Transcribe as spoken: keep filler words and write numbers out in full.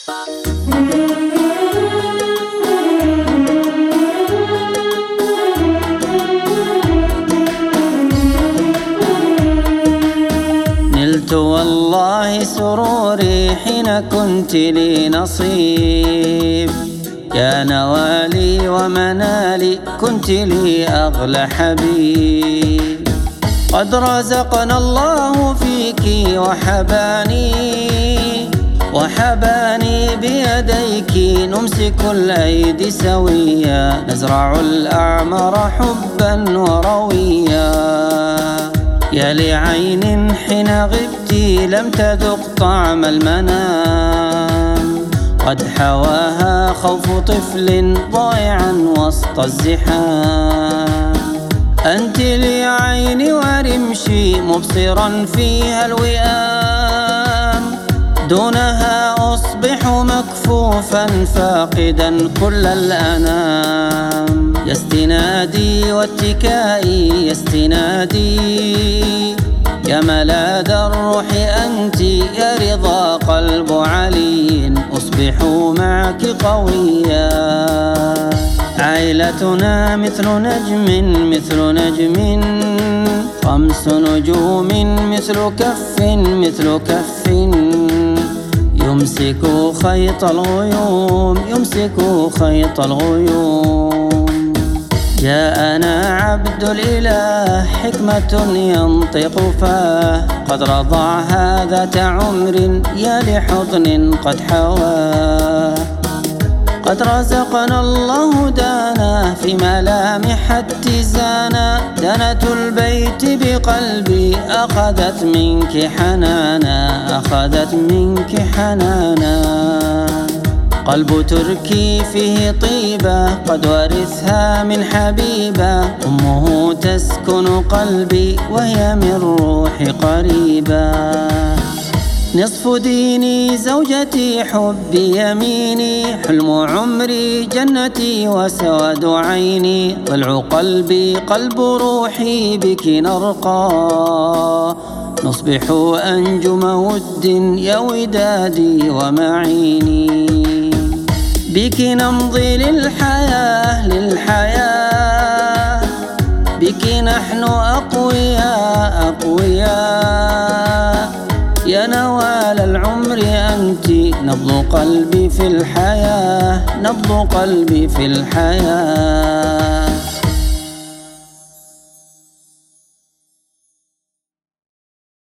نلت والله سروري حين كنت لي نصيب، يا نوالي ومنالي كنت لي أغلى حبيب. قد رزقنا الله فيك وحباني وحباني بيديك، نمسك الأيدي سويا نزرع الأعمار حبا ورويا. يا لعين حين غبت لم تذق طعم المنام، قد حواها خوف طفل ضائعا وسط الزحام. أنت لي عيني ورمشي مبصرا فيها الوئام، دونها أصبح مكفوفا فاقدا كل الأنام. يا استنادي واتكائي يا استنادي، يا ملاذ الروح أنت، يا رضا قلب علي أصبح معك قويا. عائلتنا مثل نجم مثل نجم، خمس نجوم مثل كف مثل كف، يمسك خيط الغيوم يمسك خيط الغيوم. جاءنا عبد الإله حكمة ينطق فاه، قد رضعها ذات عمر يا لحضن قد حواه. قد رزقنا الله دانا في ملامح اتزانا، دنة البيت بقلبي أخذت منك حنانا أخذت منك حنانا. قلب تركي فيه طيبة قد ورثها من حبيبة، أمه تسكن قلبي وهي من روحي قريبة. نصف ديني زوجتي حبي يميني، حلم عمري جنتي وسواد عيني، ضلع قلبي قلب روحي بك نرقى، نصبح أنجم ود يا ودادي ومعيني. بك نمضي للحياة للحياة، بك نحن أقوياء أقوياء. يا نوال العمر أنت، نبض قلبي في الحياة نبض قلبي في الحياة.